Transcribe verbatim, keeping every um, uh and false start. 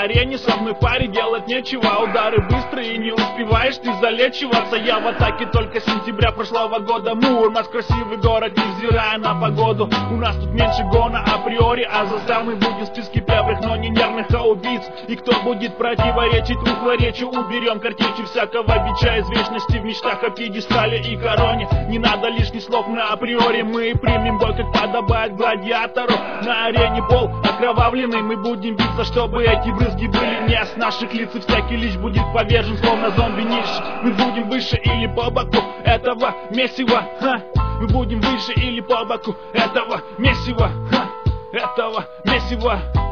арене, со мной в паре делать нечего. Удары быстрые, не успеваешь ты залечиваться. Я в атаке только с сентября прошлого года. Мурманск красивый город, невзирая на погоду. У нас тут меньше гона априори, а за мы будем в списке первых, но не нервных, а убийц. И кто будет противоречить двухлоречию, уберем картечи всякого бича из вечности в мечтах о пьедестале и короне. Не надо лишних слов на априори, мы примем бой, как подобает гладиатору. На арене пол окровавленный, мы будем биться, чтобы эти брызги были не с наших лиц. И всякий лишь будет повержен, словно зомби ниш. Мы будем выше или по боку этого месива, ха. Мы будем выше или по боку этого месива, ха. Этого месива.